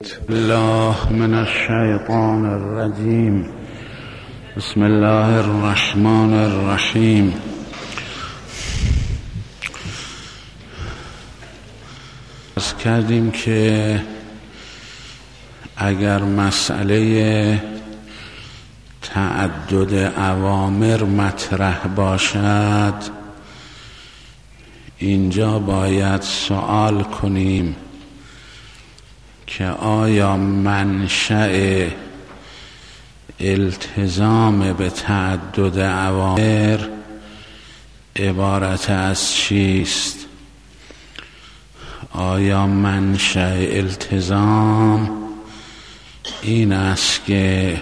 الله من الشیطان الرجیم. بسم الله الرحمن الرحیم. از کردیم که اگر مسئله تعدد اوامر مطرح باشد، اینجا باید سوال کنیم که آیا منشأ التزام به تعدد اوامر عبارت از چیست؟ آیا منشأ التزام این است که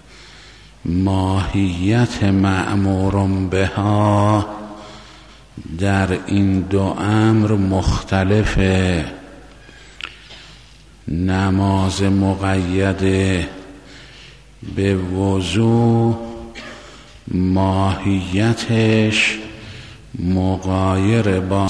ماهیت مأمور بها در این دو امر مختلفه؟ نماز مقیده به وضو ماهیتش مغایر با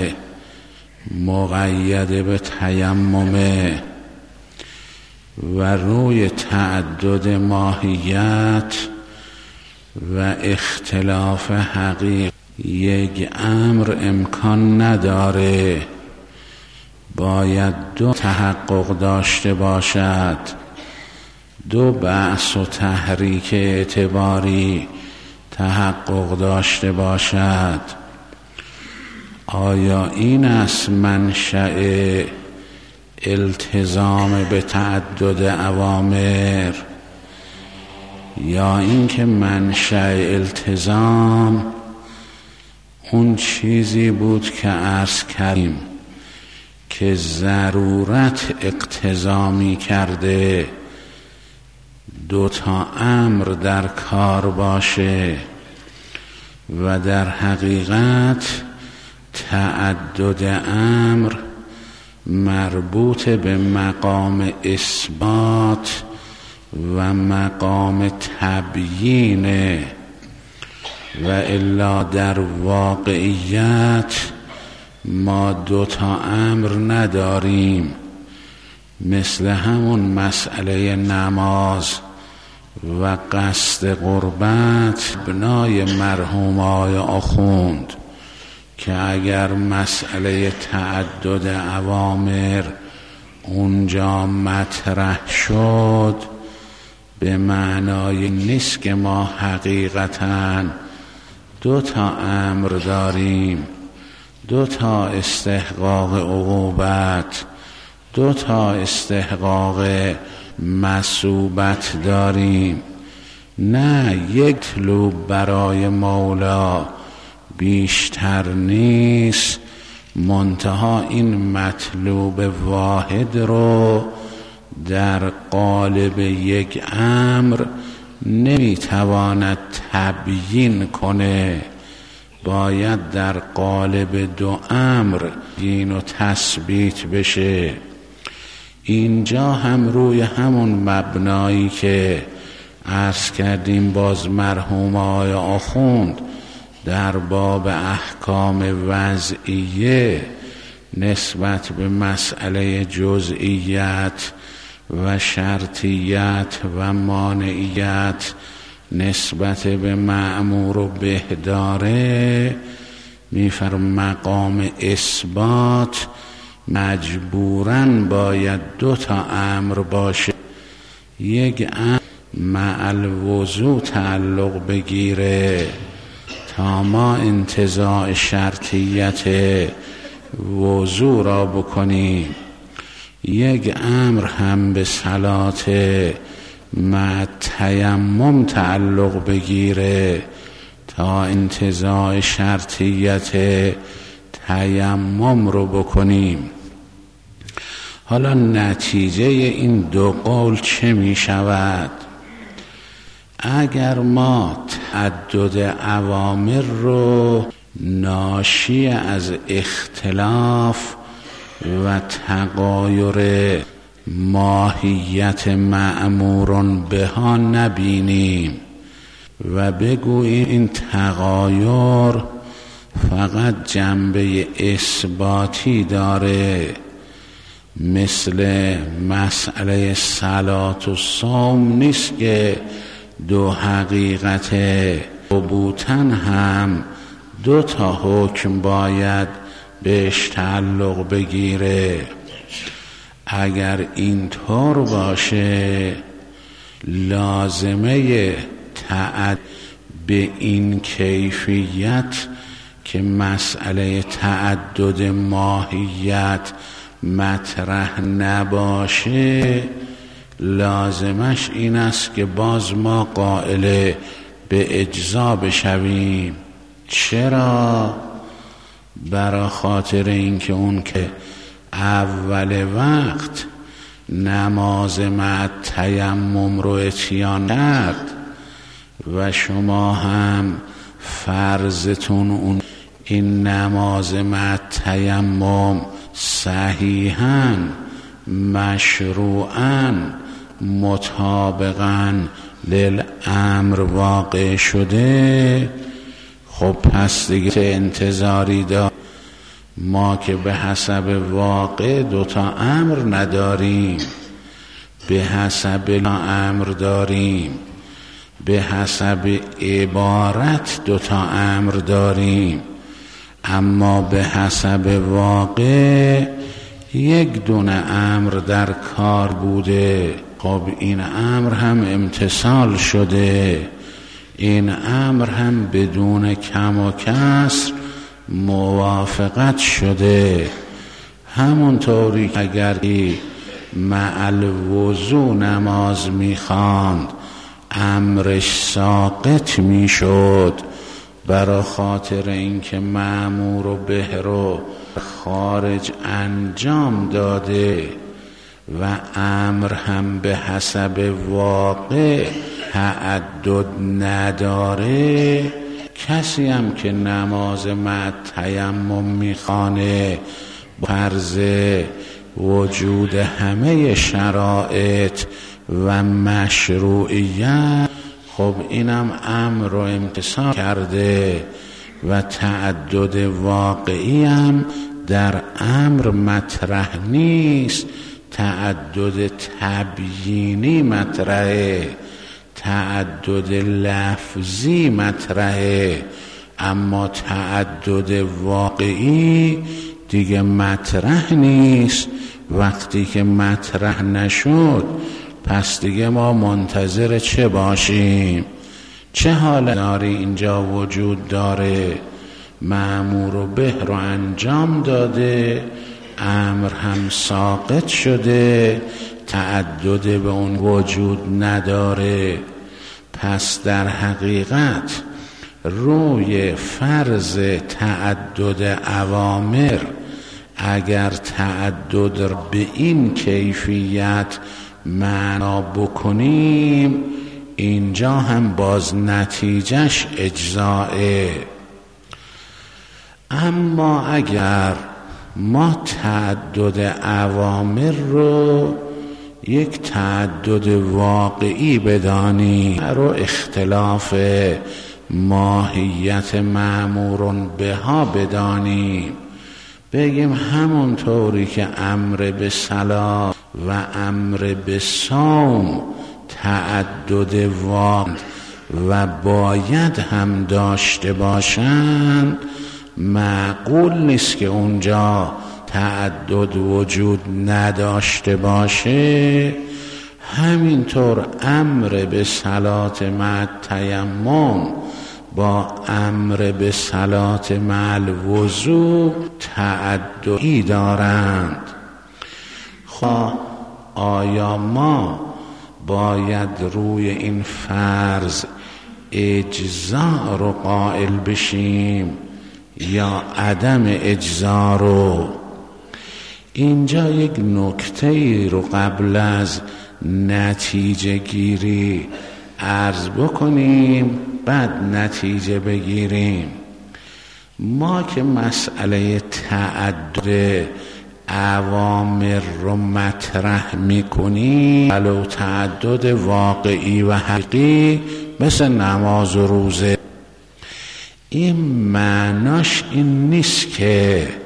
مقیده به تیممه و روی تعدد ماهیت و اختلاف حقیقت یک امر امکان نداره، باید دو تحقق داشته باشد، دو بعث و تحریک اعتباری تحقق داشته باشد. آیا این است منشأ التزام به تعدد اوامر، یا اینکه منشأ التزام اون چیزی بود که عرض کردیم که ضرورت اقتضا می کرده دو تا امر در کار باشه و در حقیقت تعدد امر مربوط به مقام اثبات و مقام تبیینه و الا در واقعیت ما دو تا امر نداریم. مثل همون مسئله نماز و قصد قربت بنای مرحومای آخوند که اگر مسئله تعدد اوامر اونجا مطرح شد، به معنای نیست که ما حقیقتاً دو تا امر داریم، دو تا استحقاق عقوبت، دو تا استحقاق مثوبت داریم. نه، یک مطلوب برای مولا بیشتر نیست، منتها این مطلوب واحد رو در قالب یک امر نمیتواند تبیین کنه، باید در قالب دو امر این و تثبیت بشه. اینجا هم روی همون مبنایی که عرض کردیم باز مرحوم آقای آخوند در باب احکام وضعیه نسبت به مسئله جزئیت و شرطیت و مانعیت نسبت به مأمور و به داره میفرم مقام اثبات مجبوراً باید دو تا امر باشه. یک امر مع الوضوء تعلق بگیره تا ما انتزاع شرطیت وضوء را بکنیم، یک امر هم به صلات مع تیمم تعلق بگیره تا انتزاع شرطیت تیمم رو بکنیم. حالا نتیجه این دو قول چه می شود؟ اگر ما تعدد اوامر رو ناشی از اختلاف و تغایر ماهیت مأمورون بها نبینیم و بگوییم این تغایر فقط جنبه اثباتی داره، مثل مسئله صلات و صوم نیست که دو حقیقت ثبوتن هم دو تا حکم باید بهش تعلق بگیره. اگر اینطور باشه لازمه تعدد به این کیفیت که مسئله تعدد ماهیت مطرح نباشه، لازمش این است که باز ما قائل به اجزا بشویم. چرا؟ برای خاطر اینکه اون که اول وقت نماز مع تیمم رو اتیان کرد و شما هم فرضتون اون این نماز مع تیمم صحیحاً مشروعاً مطابقاً للامر واقع شده، خب پس دیگه انتظاری دار. ما که به حسب واقع دوتا امر نداریم، به حسب امر داریم، به حسب عبارت دوتا امر داریم، اما به حسب واقع یک دونه امر در کار بوده. خب این امر هم امتثال شده، این امر هم بدون کم و کسر موافقت شده. همونطوری که اگر مع الوضو نماز میخواند امرش ساقط میشد، برای خاطر اینکه مأمور و به رو خارج انجام داده و امر هم به حسب واقع تعدد نداره، کسی هم که نماز مع تیمم میخوانه فرض وجود همه شرایط و مشروعیت، خب اینم امر رو امتثال کرده و تعدد واقعی هم در امر مطرح نیست. تعدد تبیینی مطرحه، تعدد لفظی مطرحه، اما تعدد واقعی دیگه مطرح نیست. وقتی که مطرح نشد پس دیگه ما منتظر چه باشیم؟ چه حال داری اینجا وجود داره؟ مأمور و به رو انجام داده، امر هم ساقط شده، تعدد به اون وجود نداره. پس در حقیقت روی فرض تعدد اوامر اگر تعدد به این کیفیت معنا بکنیم، اینجا هم باز نتیجهش اجزائه. اما اگر ما تعدد اوامر رو یک تعدد واقعی بدانیم، رو اختلاف ماهیت مأمورون بها بدانیم، بگیم همونطوری که امر به صلاة و امر به صوم تعدد واقع و باید هم داشته باشند، معقول نیست که اونجا تعدد وجود نداشته باشه. همینطور امر به صلاة مع تیمم با امر به صلاة مع الوضو تعددی دارند. خب آیا ما باید روی این فرض اجزا رو قائل بشیم یا عدم اجزا رو؟ اینجا یک نکته رو قبل از نتیجه گیری عرض بکنیم، بعد نتیجه بگیریم. ما که مسئله تعدد اوامر رو مطرح میکنیم، ولو تعدد واقعی و حقیقی مثل نماز و روزه، این معناش این نیست که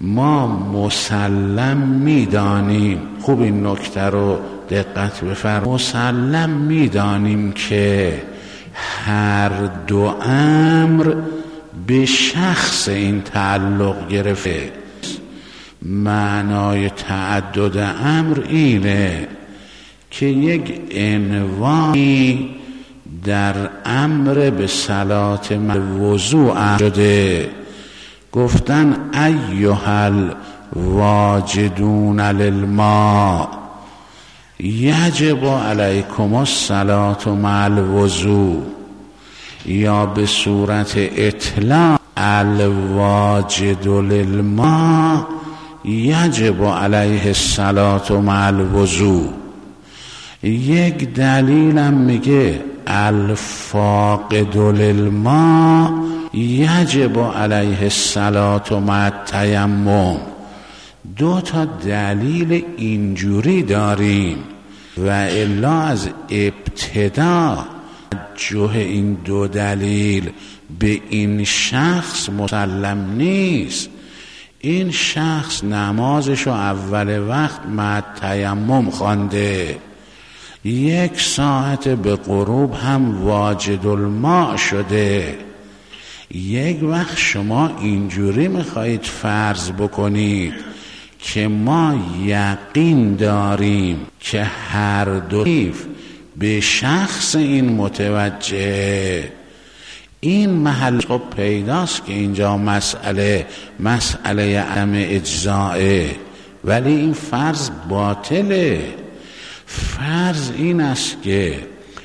ما مسلم میدانیم، خوب این نکته رو دقت بفرمایید، مسلم میدانیم که هر دو امر به شخص این تعلق گرفته. معنای تعدد امر اینه که یک عنوانی در امر به صلات وضوء شده. گفتن ایها الواجدون للماء یجب علیکم الصلاة مع الوضوء، یا به صورت اطلاق الواجد للماء یجب علیه الصلاة مع الوضوء. یک دلیلم میگه الفاقد للماء یجب علیه الصلاة مع التیمم. دو تا دلیل اینجوری داریم و الا از ابتدا توجه این دو دلیل به این شخص مسلم نیست. این شخص نمازشو اول وقت مع تیمم خوانده، 1 ساعت به غروب هم واجد الماء شده. یک وقت شما اینجوری میخواهید فرض بکنید که ما یقین داریم که هر دو به شخص این متوجه. این محل خب پیداست که اینجا مسئله عدم اجزائه، ولی این فرض باطله. فرض این است که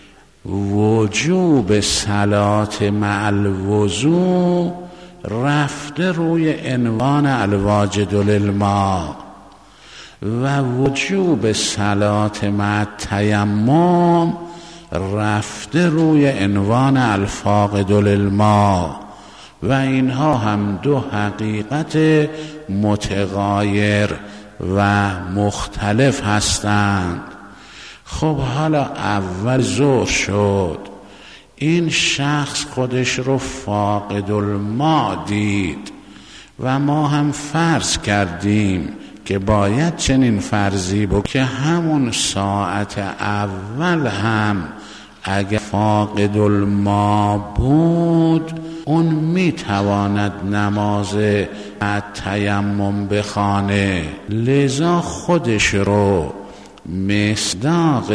وجوب صلات مع الوضوء رفته روی عنوان الواجد للماء و وجوب صلات مع التیمم رفته روی عنوان الفاقد للماء و اینها هم دو حقیقت متغایر و مختلف هستند. خب حالا اول ظهر شد، این شخص خودش رو فاقد الماء دید و ما هم فرض کردیم که باید چنین فرضی بود که همون ساعت اول هم اگر فاقد الماء بود اون میتواند نماز تیمم بخوانه، لذا خودش رو مصداق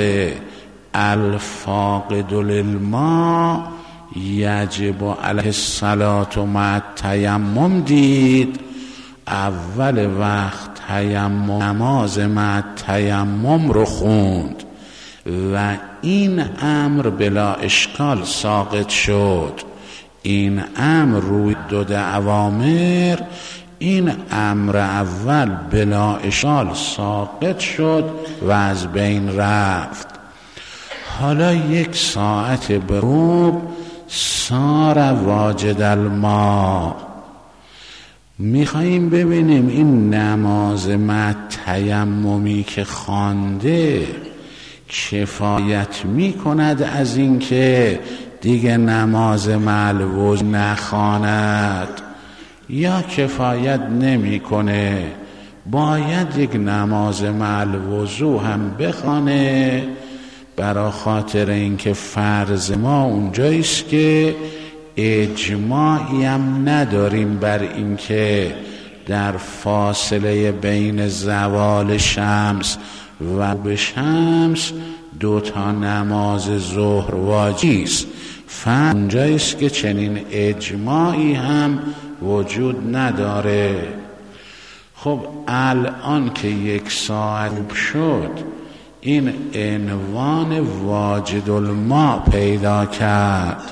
الفاقد للماء یجب علیه الصلاة مع التیمم دید. اول وقت نماز مع التیمم رو خوند و این امر بلا اشکال ساقط شد. این امر روی دو اوامر، این امر اول بلا اشکال ساقط شد و از بین رفت. حالا 1 ساعت به غروب صار واجد الماء. میخواییم ببینیم این نماز مع تیممی که خوانده کفایت میکند از این که دیگه نماز مع الوضوء نخواند یا کفایت نمیکنه، باید یک نماز مع الوضوء هم بخوانه. برای خاطر اینکه فرض ما اونجاییست که اجماعی هم نداریم بر اینکه در فاصله بین زوال شمس و به شمس 2 تا نماز ظهر واجب است. اونجاییست که چنین اجماعی هم وجود نداره. خب الان که 1 ساعت شد این عنوان واجد الماء پیدا کرد.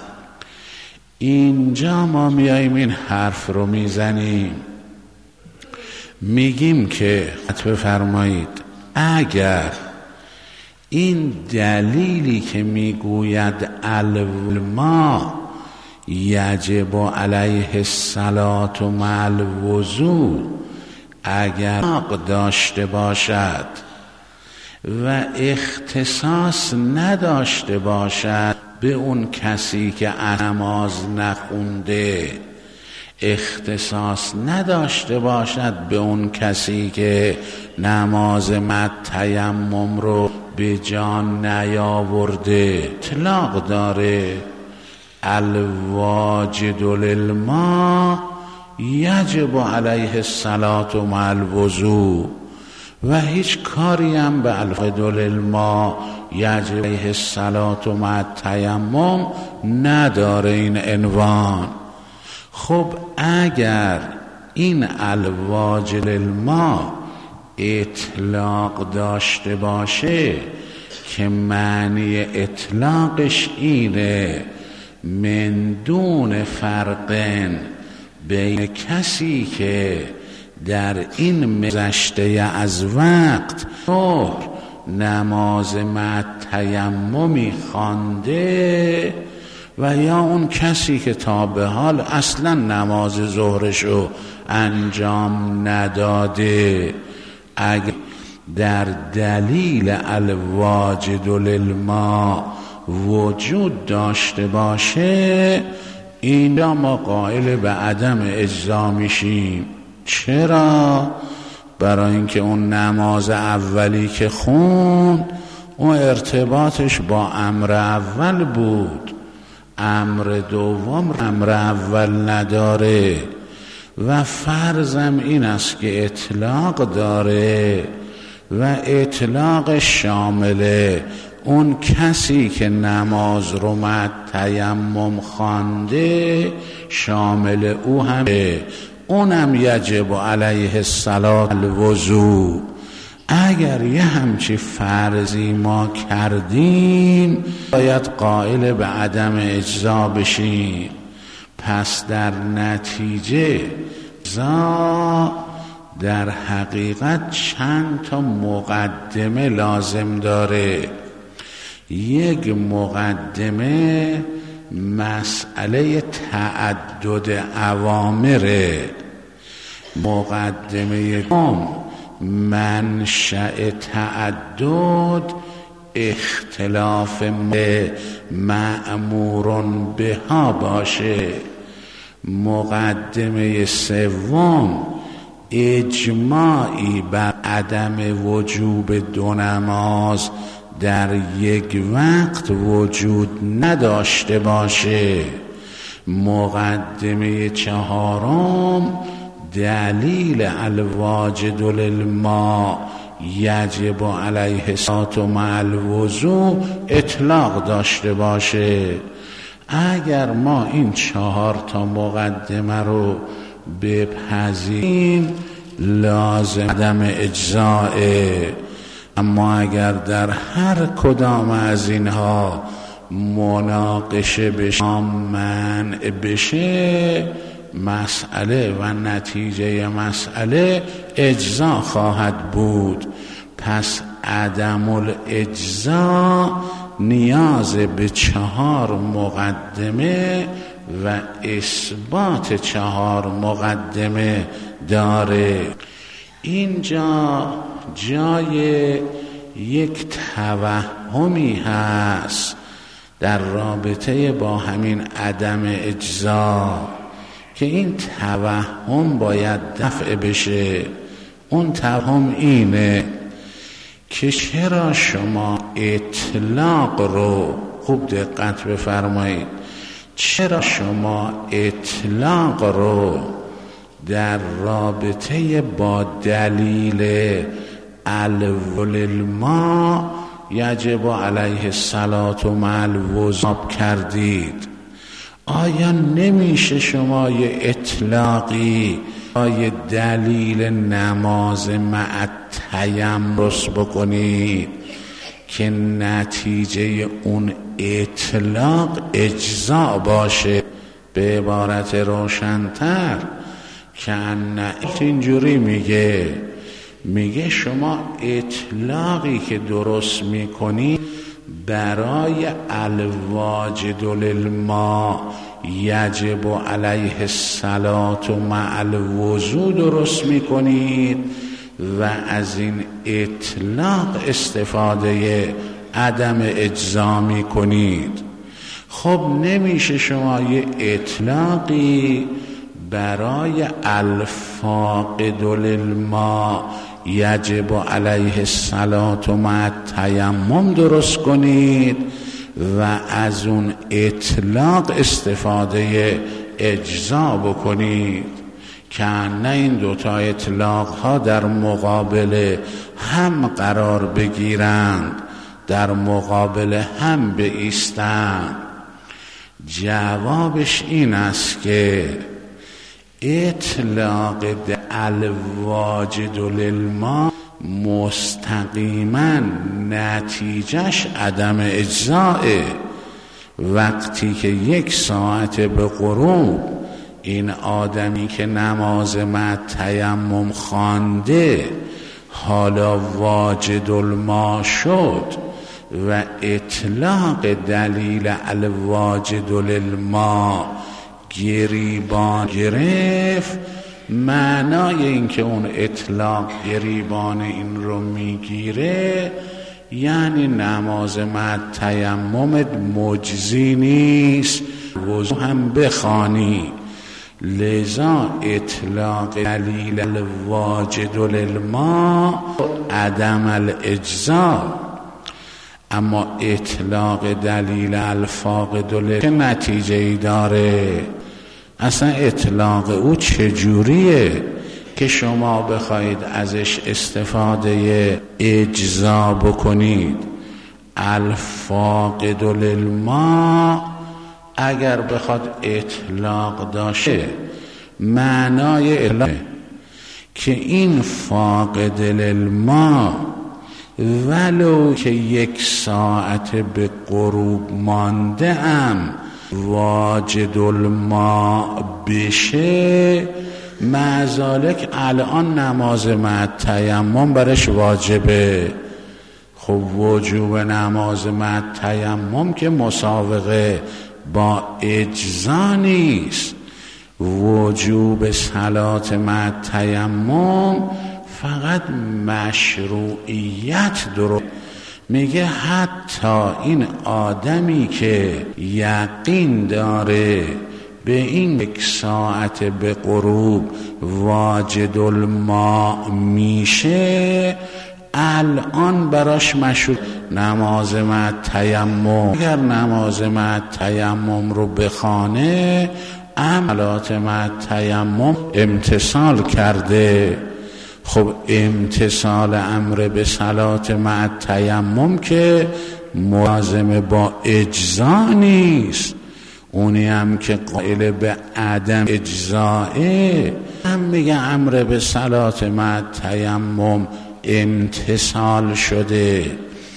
اینجا ما میاییم این حرف رو میزنیم، میگیم که بفرمایید اگر این دلیلی که میگوید الماء یجب علیه الصلاة مع الوضوء اگر داشته باشد و اختصاص نداشته باشد به اون کسی که نماز نخونده، اختصاص نداشته باشد به اون کسی که نماز مد تیمم رو به جان نیاورده. اطلاق داره. الواجد للماء یجب علیه الصلاة مع الوضوء، و هیچ کاری هم به الواجد للماء یجب علیه الصلاة مع التیمم نداره این عنوان. خب اگر این الواجد للماء اطلاق داشته باشه که معنی اطلاقش اینه من دون فرقن بین کسی که در این گذشته از وقت نماز مع تیممی خوانده و یا اون کسی که تا به حال اصلا نماز ظهرشو انجام نداده. اگر در دلیل الواجد للماء وجود داشته باشه اینجا ما قائل به عدم اجزا میشیم. چرا؟ برای اینکه اون نماز اولی که خوند اون ارتباطش با امر اول بود، امر دوم امر اول نداره. و فرضم این است که اطلاق داره و اطلاق شامل اون کسی که نماز رو مع تیمم خوانده شامل او همه، اونم یجب علیه الصلاة الوضوء. اگر یه همچی فرضی ما کردیم باید قائل به عدم اجزا بشیم. پس در نتیجه اجزا در حقیقت چند تا مقدمه لازم داره. یک مقدمه مسئله تعدد اوامره. مقدمه دوم منشأ تعدد اختلاف مأمور بها باشه. مقدمه سوم اجماعی بر عدم وجوب دو نماز در یک وقت وجود نداشته باشه. مقدمه چهارم دلیل الواجد للماء یجب علیه الصلاة مع الوضوء اطلاق داشته باشه. اگر ما این 4 تا مقدمه رو بپذیریم لازم عدم اجزائه. اما اگر در هر کدام از اینها مناقشه بشه منع بشه مسئله و نتیجه مسئله اجزا خواهد بود. پس عدم الاجزا نیاز به 4 مقدمه و اثبات 4 مقدمه داره. اینجا جای یک توهمی هست در رابطه با همین عدم اجزا که این توهم باید دفع بشه. اون توهم اینه که چرا شما اطلاق رو خوب دقت بفرمایید، چرا شما اطلاق رو در رابطه با دلیل الوللما یجب علیه الصلاة مع الوضوء کردید؟ آیا نمیشه شما یه اطلاقی یه دلیل نماز مع تیمم بکنید که نتیجه اون اطلاق اجزا باشه؟ به عبارت روشن‌تر که اینجوری میگه شما اطلاقی که درست میکنی برای الواجد للماء یجب علیه الصلاة مع الوضوء درست میکنید و از این اطلاق استفاده عدم اجزا میکنید. خب نمیشه شما یه اطلاقی برای الفاقد للماء یجب علیه الصلاة مع التیمم درست کنید و از اون اطلاق استفاده اجزا بکنید که نه این دوتا اطلاق ها در مقابل هم قرار بگیرند، در مقابل هم بایستند. جوابش این است که اطلاق الواجد للماء مستقیما نتیجهش عدم اجزائه. وقتی که 1 ساعت به غروب این آدمی که نماز مع تیمم خوانده حالا واجد الماء شد و اطلاق دلیل الواجد للماء گریبان گرفت، معنای این که اون اطلاق گریبان این رو میگیره یعنی نماز مع تیممت مجزی نیست، وضو هم بخوانی. لذا اطلاق دلیل الواجد للماء عدم الاجزاء، اما اطلاق دلیل الفاقد للماء که نتیجه ای داره. اصلا اطلاق او چجوریه که شما بخواید ازش استفاده اجزا بکنید؟ الفاقد للماء اگر بخواد اطلاق داشته، معنای اطلاق که این فاقد للماء ولو که 1 ساعت به غروب مانده ام واجد الماء بشه، معذالک الان نماز مع تیمم برش واجبه. خب وجوب نماز مع تیمم که مسابقه با اجزا نیست. وجوب صلات مع تیمم فقط مشروعیت درست میگه. حتی این آدمی که یقین داره به این 1 ساعت به غروب واجد الماء میشه، الان براش مشروع نماز مع تیمم. اگر نماز مع تیمم رو بخوانه عملات مع تیمم امتثال کرده. خب امتثال امر به صلات مع تیمم که ملازمه با اجزا نیست، اونی هم که قائل به عدم اجزائه هم میگه امر به صلات مع تیمم امتثال شده.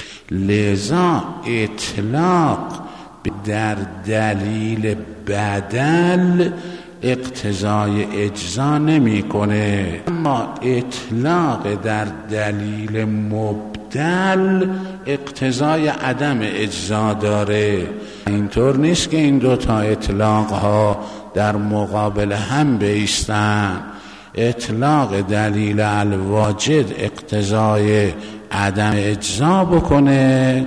لذا اطلاق در دلیل بدل اقتضای اجزا نمی کنه، اما اطلاق در دلیل مبدل اقتضای عدم اجزا داره. اینطور نیست که این دوتا اطلاق ها در مقابل هم بایستن. اطلاق دلیل الواجد اقتضای عدم اجزا بکنه،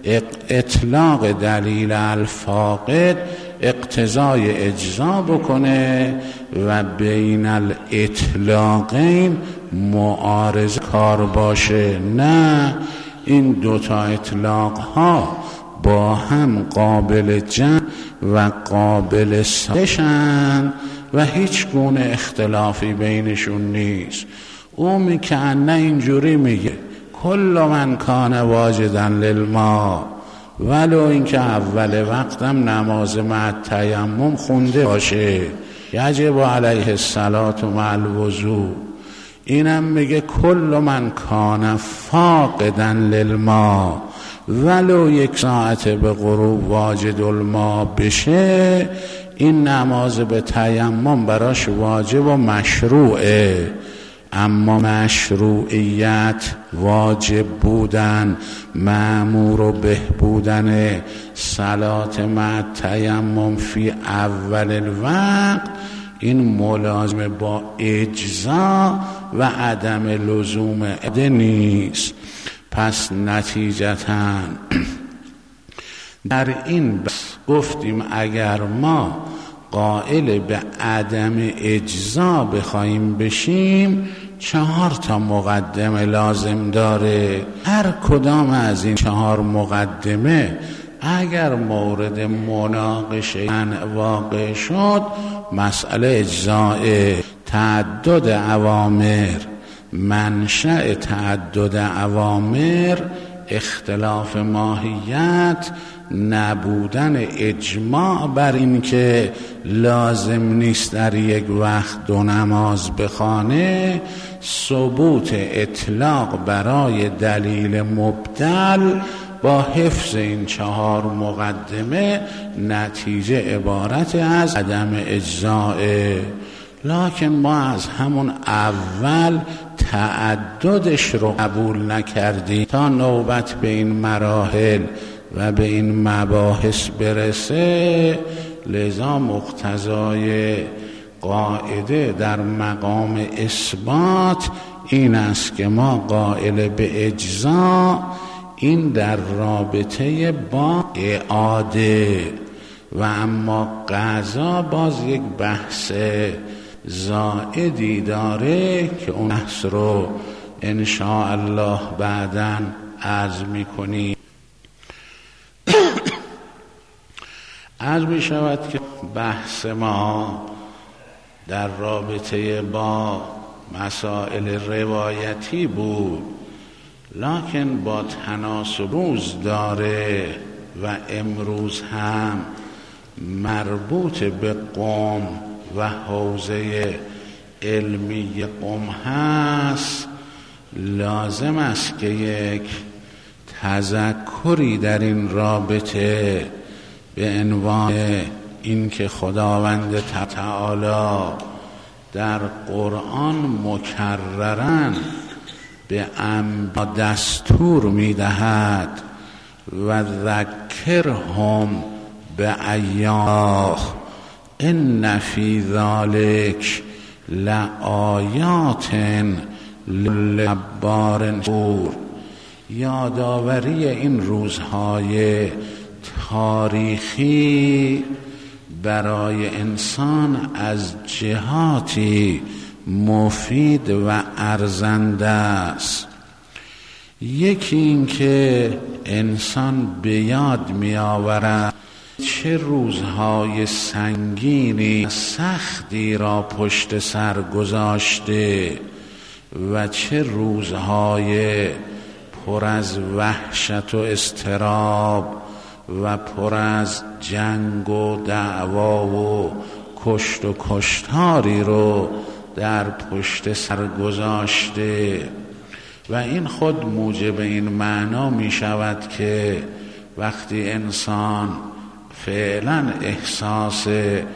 اطلاق دلیل الفاقد اقتضای اجزا بکنه و بین الاطلاقین معارض کار باشه. نه، این دوتا اطلاق ها با هم قابل جمع و قابل سازشن و هیچ گونه اختلافی بینشون نیست. او میکنه اینجوری میگه کل من کان واجدا للماء، ولو اینکه اول وقتم نماز مع تیمم خونده باشه یجب علیه الصلاة مع الوضوء. اینم میگه کل من کان فاقدا للماء، ولو 1 ساعت به غروب واجد الماء بشه این نماز به تیمم براش واجب و مشروعه. اما مشروعیت، واجب بودن، مأمور و به بودن صلات مع تیمم فی اول الوقت این ملازم با اجزا و عدم لزوم عده نیست. پس نتیجتاً در این بحث گفتیم اگر ما قائل به عدم اجزا بخوایم بشیم 4 مقدمه لازم داره. هر کدام از این 4 مقدمه اگر مورد مناقشه واقع شد مسئله اجزاء. تعدد اوامر، منشأ تعدد اوامر اختلاف ماهیت، نبودن اجماع بر این که لازم نیست در یک وقت 2 نماز بخوانه، ثبوت اطلاق برای دلیل مبدل با حفظ این 4 مقدمه نتیجه عبارت از عدم اجزاء. لکن ما از همون اول تعددش رو قبول نکردیم تا نوبت به این مراحل و به این مباحث برسه. لذا مقتضای قاعده در مقام اثبات این است که ما قائل به اجزا این در رابطه با اعاده، و اما قضا باز یک بحث زائدی داره که اون بحث رو انشاءالله بعداً عرض میکنیم. عرض می شود که بحث ما در رابطه با مسائل روایتی بود، لکن با تناسب روز داره و امروز هم مربوط به قم و حوزه علمی قم هست. لازم است که یک تذکری در این رابطه به عنوان این که خداوند تعالی در قرآن مکرراً به دستور می‌دهد و ذکرهم به ایام ان فی ذلک لآیات للجبار شکور. یادآوری این روزهای تاریخی برای انسان از جهاتی مفید و ارزنده است. یکی این که انسان به یاد می آورد چه روزهای سنگینی سختی را پشت سر گذاشته و چه روزهای پر از وحشت و اضطراب و پر از جنگ و دعوا و کشت و کشتاری رو در پشت سر گذاشته. و این خود موجب این معنا می شود که وقتی انسان فعلا احساس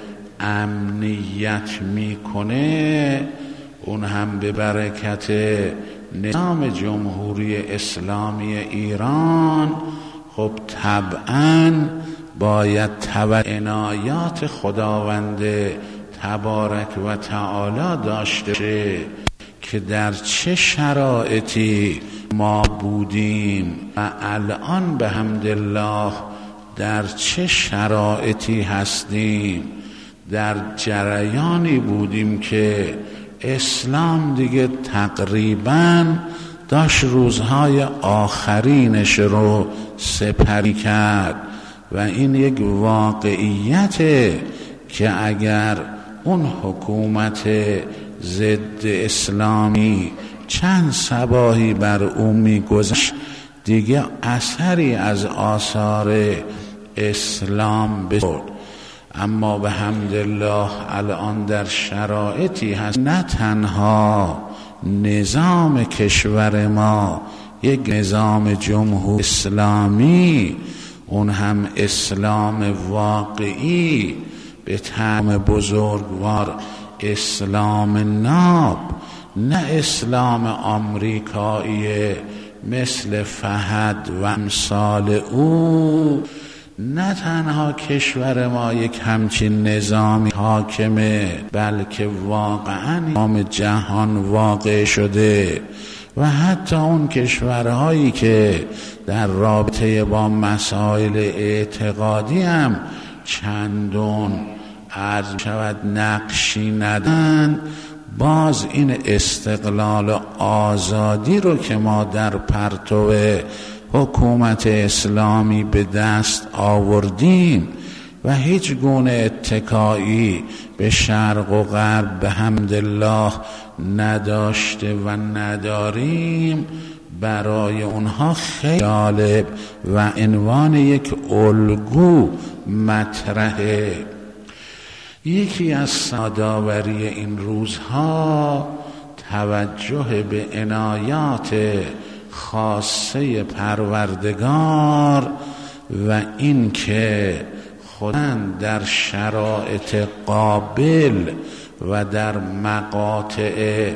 امنیت میکنه، اون هم به برکت نظام جمهوری اسلامی ایران، خب طبعاً باید عنایات خداوند تبارک و تعالی داشته شه که در چه شرایطی ما بودیم و الان به حمدالله در چه شرایطی هستیم. در جریانی بودیم که اسلام دیگه تقریباً داشت روزهای آخرینش رو سپری کرد و این یک واقعیته که اگر اون حکومت ضد اسلامی چند صباحی بر او می‌گذشت دیگه اثری از آثار اسلام بسرد. اما به حمدالله الان در شرایطی هست نه تنها نظام کشور ما یک نظام جمهوری اسلامی، اون هم اسلام واقعی به طعم بزرگوار، اسلام ناب، نه اسلام آمریکایی مثل فهد و امثال او. نه تنها کشور ما یک همچین نظامی حاکمه، بلکه واقعا نظام جهان واقع شده و حتی اون کشورهایی که در رابطه با مسائل اعتقادی هم چندون عرض شود نقشی ندن، باز این استقلال و آزادی رو که ما در پرتو حکومت اسلامی به دست آوردیم و هیچ گونه اتکایی به شرق و غرب به حمدالله نداشته و نداریم، برای اونها خیلی جالب و عنوان یک الگو مطرحه. یکی از سعادت‌آوری این روزها توجه به عنایات خاصه پروردگار و این که خداوند در شرایط قابل و در مقاطع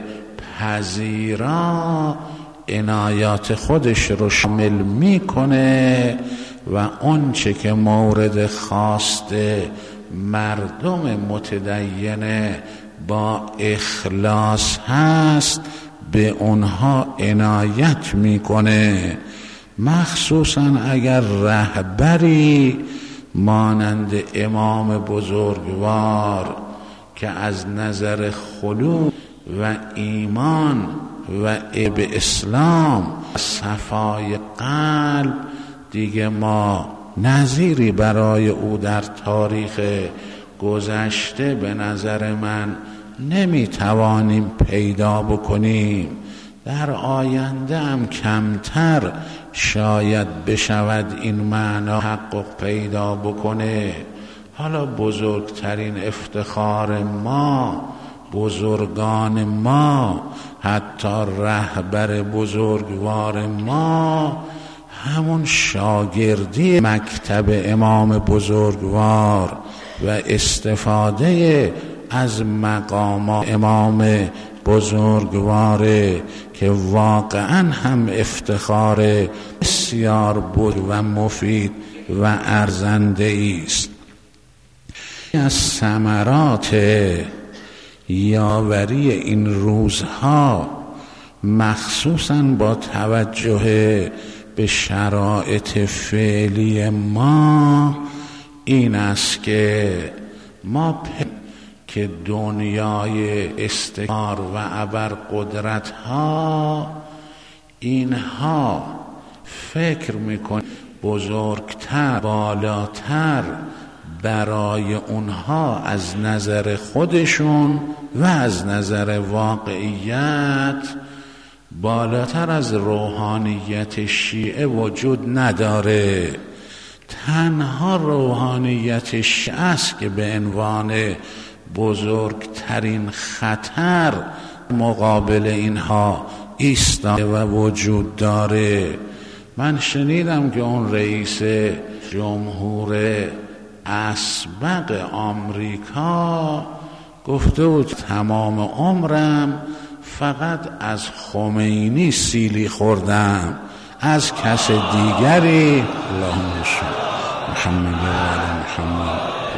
پذیرا عنایات خودش رو شامل میکنه و اون چه که مورد خواست مردم متدین با اخلاص هست به اونها عنایت میکنه. مخصوصا اگر رهبری مانند امام بزرگوار که از نظر خلوص و ایمان و به اسلام صفای قلب دیگه ما نظیری برای او در تاریخ گذشته به نظر من نمیتوانیم پیدا بکنیم، در آینده هم کمتر شاید بشود این معنا حقق پیدا بکنه. حالا بزرگترین افتخار ما، بزرگان ما، حتی رهبر بزرگوار ما همون شاگردی مکتب امام بزرگوار و استفاده از مقام امام بزرگواره که واقعا هم افتخار بسیار بود و مفید و ارزنده است. از ثمرات یاوری این روزها مخصوصا با توجه به شرایط فعلی ما این است که ما که دنیای استقرار و ابرقدرت ها اینها فکر میکنن بزرگتر بالاتر برای اونها از نظر خودشون و از نظر واقعیت بالاتر از روحانیت شیعه وجود نداره. تنها روحانیت شیعه است که به عنوان بزرگترین خطر مقابل اینها ایستاده و وجود داره. من شنیدم که اون رئیس جمهور اسبق آمریکا گفته بود تمام عمرم فقط از خمینی سیلی خوردم، از کس دیگری. اللهم صل محمد و علی محمد.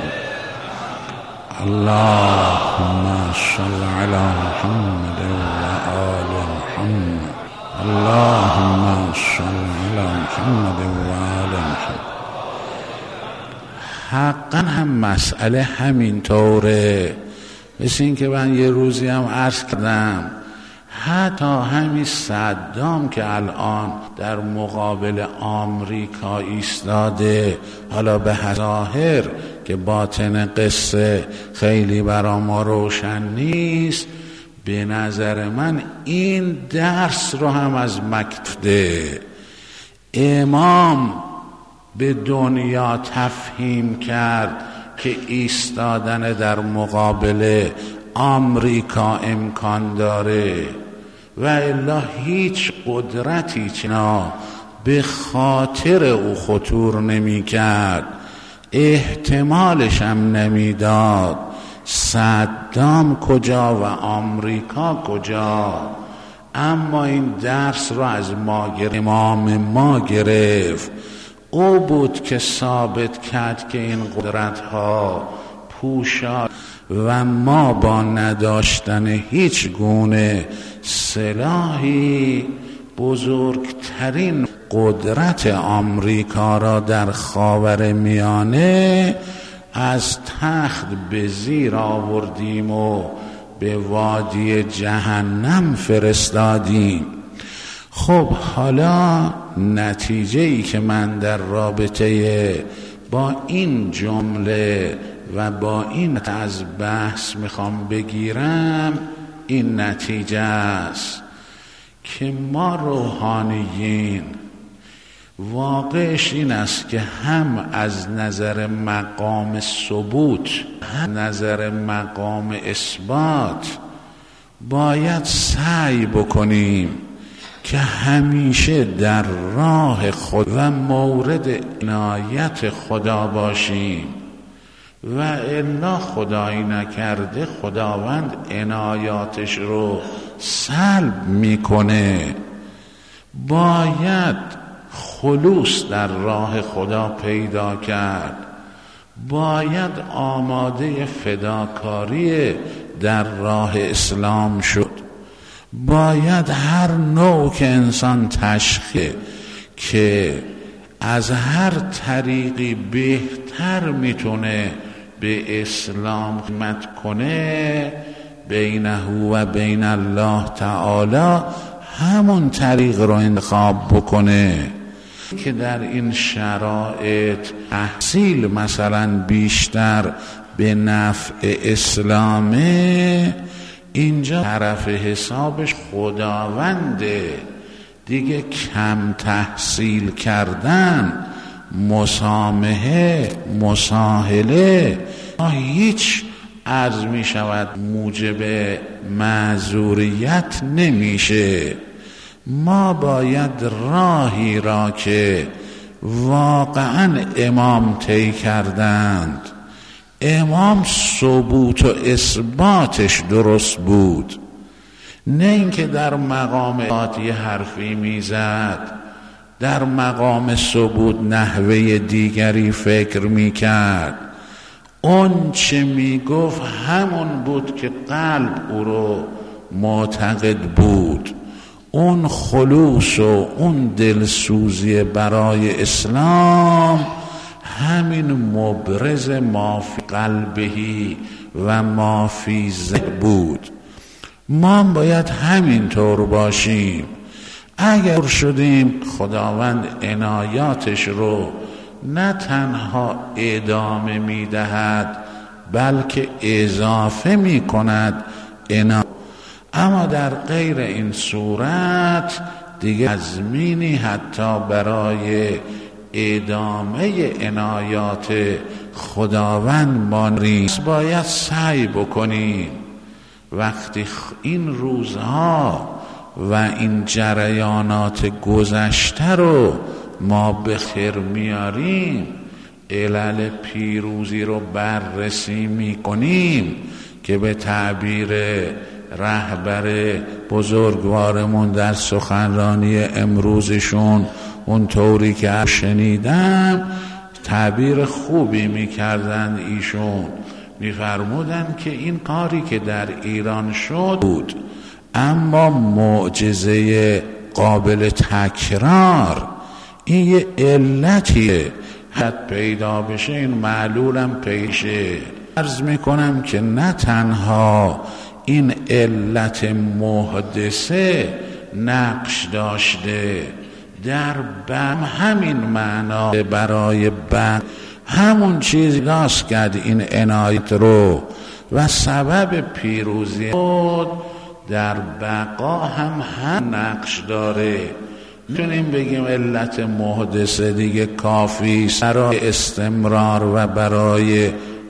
اللهم صل علی محمد و آل محمد. اللهم صل علی محمد و آل محمد. حقا هم مسئله همین طوره. مثل این که من یه روزی هم عرض کردم حتی همین صدام که الان در مقابل آمریکا ایستاده، حالا به ظاهر که باطن قصه خیلی برا ما روشن نیست، به نظر من این درس رو هم از مکتب امام به دنیا تفهیم کرد که ایستادن در مقابل آمریکا امکان داره و الا هیچ قدرتی چنا به خاطر او خطور نمی کرد، احتمالش هم نمی داد. صدام کجا و آمریکا کجا؟ اما این درس رو از امام ما گرفت. او بود که ثابت کرد که این قدرت ها پوشا و ما با نداشتن هیچ گونه سلاحی بزرگترین قدرت آمریکا را در خاورمیانه از تخت به زیر آوردیم و به وادی جهنم فرستادیم. خب حالا نتیجه ای که من در رابطه با این جمله و با این از بحث میخوام بگیرم این نتیجه است که ما روحانیین واقعش این است که هم از نظر مقام ثبوت هم نظر مقام اثبات باید سعی بکنیم که همیشه در راه خود و مورد عنایت خدا باشیم و الا خدایی نکرده خداوند عنایاتش رو سلب میکنه. باید خلوص در راه خدا پیدا کرد، باید آماده فداکاری در راه اسلام شد، باید هر نوع که انسان تشخیص که از هر طریقی بهتر میتونه به اسلام خدمت کنه بینه و بین الله تعالی همون طریق رو انتخاب بکنه که در این شرایط تحصیل مثلا بیشتر به نفع اسلامه. اینجا طرف حسابش خداونده دیگه، کم تحصیل کردن، مسامحه، مساهله هیچ عرض می شود موجب معذوریت نمیشه. ما باید راهی را که واقعا امام طی کردند، امام ثبوت و اثباتش درست بود، نه اینکه در مقام اثبات یه حرفی میزد، در مقام ثبوت نحوه دیگری فکر میکرد. اون چه میگفت همون بود که قلب او رو معتقد بود. اون خلوص و اون دلسوزی برای اسلام همین مبرز ما فی قلبهی و ما فی ذهنه بود. ما باید همین طور باشیم. اگر شدیم خداوند عنایاتش رو نه تنها ادامه میدهد بلکه اضافه میکند عنایت. اما در غیر این صورت دیگه تضمینی حتی برای ادامه عنایات خداوند ما نیست. باید سعی بکنیم وقتی این روزها و این جریانات گذشته رو ما به خیر میاریم، علل پیروزی رو بررسی میکنیم که به تعبیر رهبر بزرگوارمون در سخنرانی امروزشون اون طوری که شنیدم تعبیر خوبی میکردن، ایشون میفرمودن که این کاری که در ایران شد بود، اما معجزه قابل تکرار، این یه علتیه حد پیدا بشه این معلولم پیشه. عرض میکنم که نه تنها این علت محدثه نقش داشته در همین معنا برای همون چیزی راست کرد این عنایت رو و سبب پیروزی بود در بقا هم نقش داره. میتونیم بگیم علت محدثه دیگه کافی برای استمرار و برای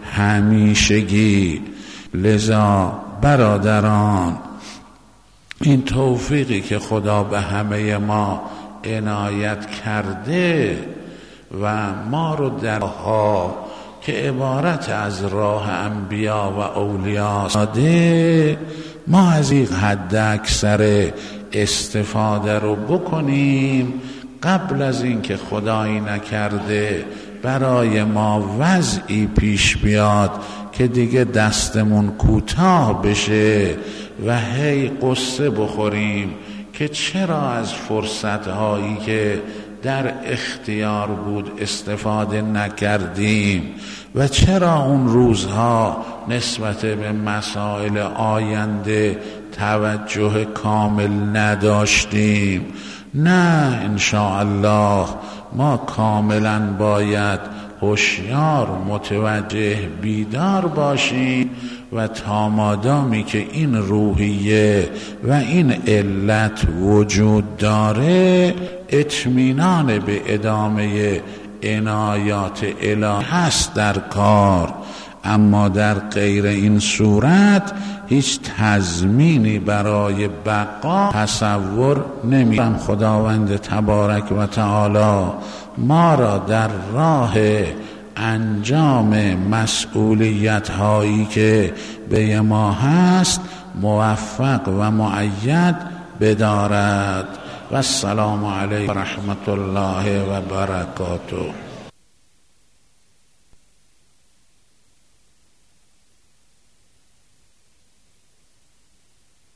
همیشگی. لذا برادران، این توفیقی که خدا به همه ما عنایت کرده و ما رو در راه که عبارت از راه انبیا و اولیاء ساده، ما از این حد اکثر استفاده رو بکنیم قبل از این که خدایی نکرده برای ما وضعی پیش بیاد که دیگه دستمون کوتاه بشه و هی قصه بخوریم که چرا از فرصتهایی که در اختیار بود استفاده نکردیم و چرا اون روزها نسبت به مسائل آینده توجه کامل نداشتیم. نه، انشاءالله ما کاملا باید هوشیار، متوجه، بیدار باشیم و تا مادامی که این روحیه و این علت وجود داره اطمینان به ادامه عنایات الهی هست در کار. اما در غیر این صورت هیچ تضمینی برای بقا تصور نمی‌کنم. خداوند تبارک و تعالی ما را در راه انجام مسئولیت هایی که به ما هست موفق و مؤید بدارد. و السلام علیکم و رحمت الله و برکاته.